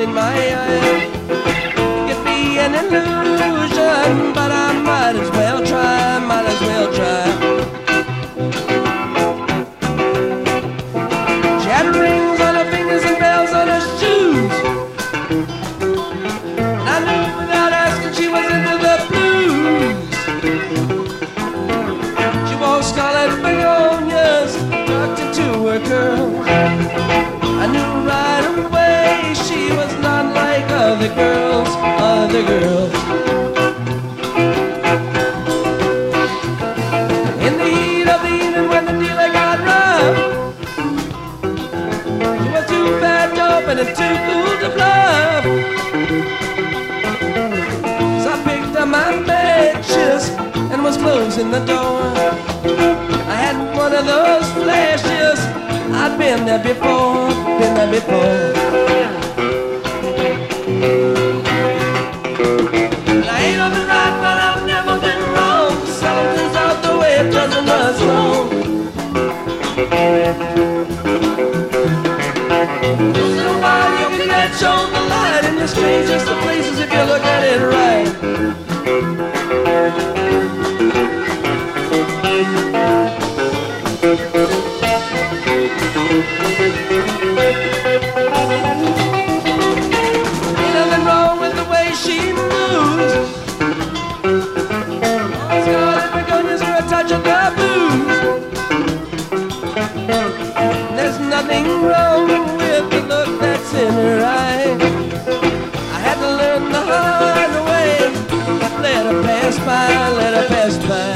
in my eye. Give me an illusion, but I might as well try, might as well try. She had rings on her fingers and bells on her shoes, and I knew without asking she was into the blues. She wore scarlet begonias tucked into her curls. I knew right away she was not like other girls, other girls. In the heat of the evening when the dealer got rough, she was too fat to open and too cool to bluff. So I picked up my matches and was closing the door. I had one of those flashes, I'd been there before, been there before. And I ain't on the right, but I've never been wrong. Something's out the way it doesn't last long. Once in a while you can catch on the light in the strangest of places if you look at it right. Ain't nothing wrong with the way she moves. All scarlet begonias are a touch of the blues. There's nothing wrong with the look that's in her eye. I had to learn the hard way. Let her pass by, let her pass by.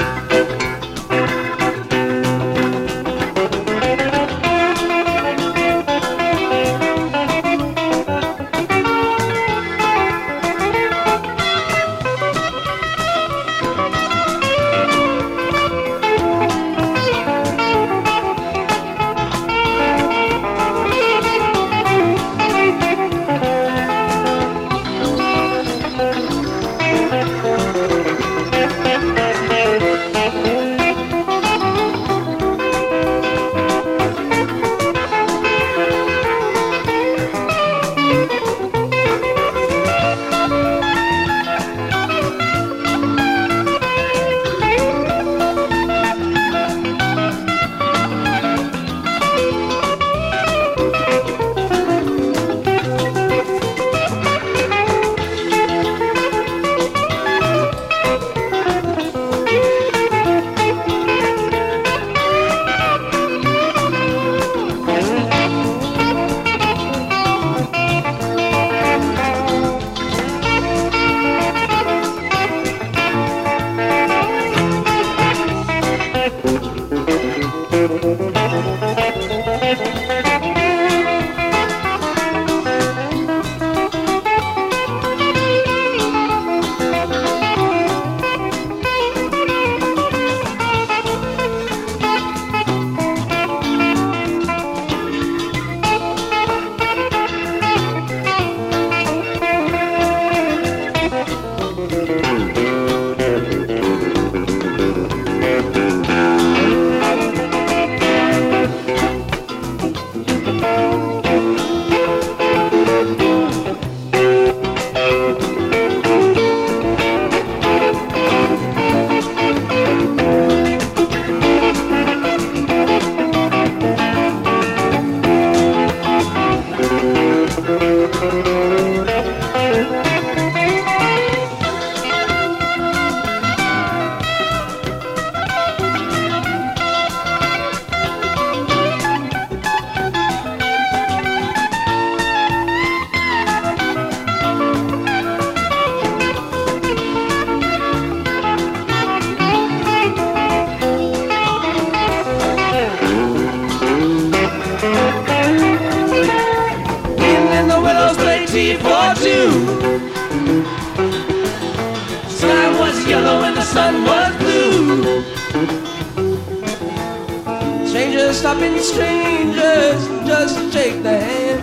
For two. Sky was yellow and the sun was blue. Strangers stopping strangers just to shake the hand.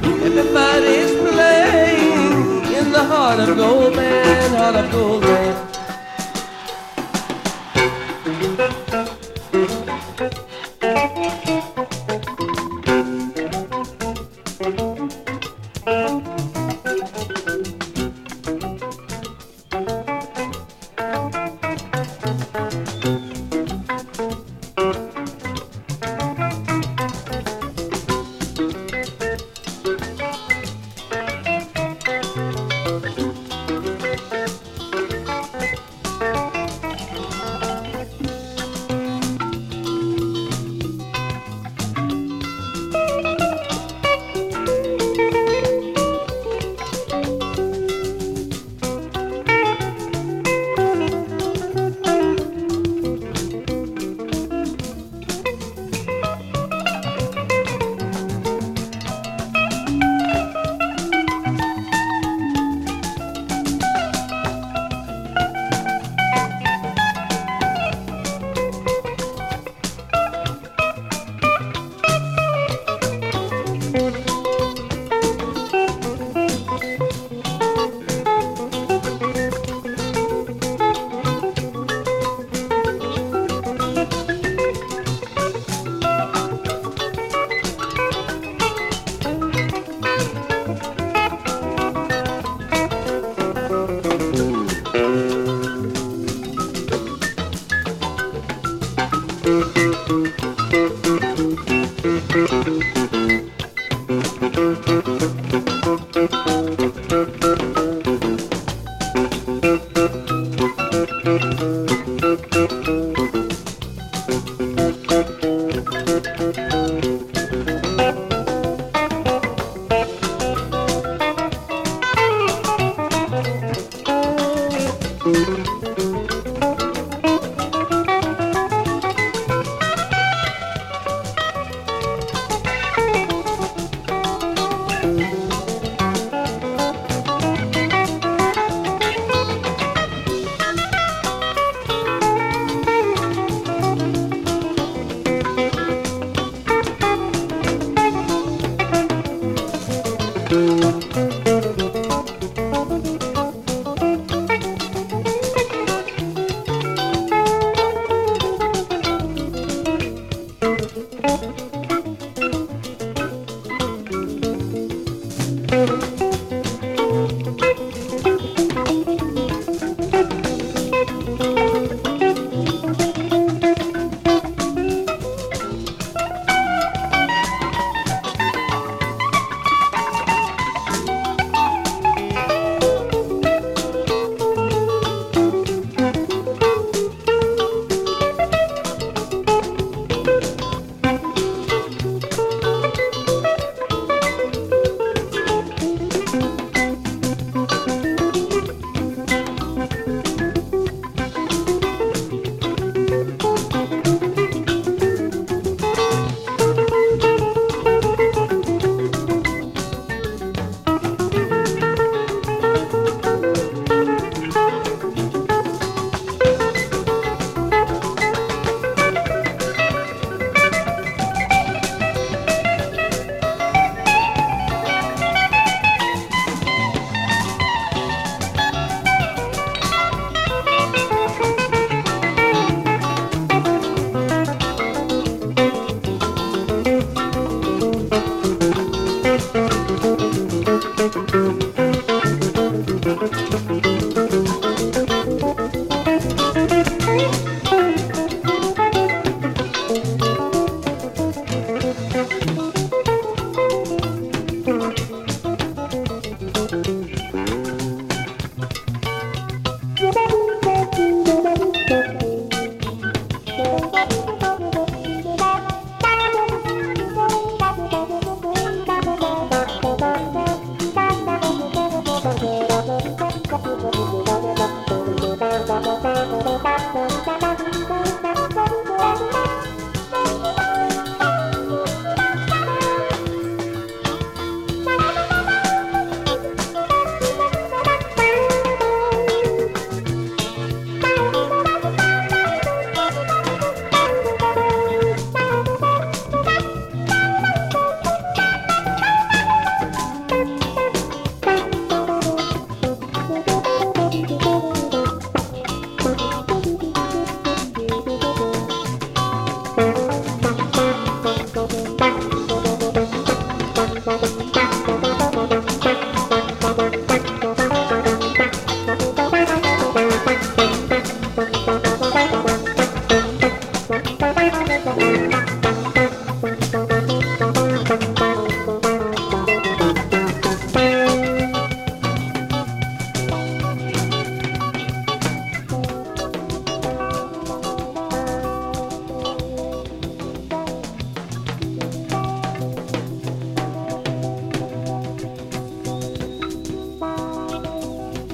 Everybody's playing in the heart of Goldman, heart of Goldman.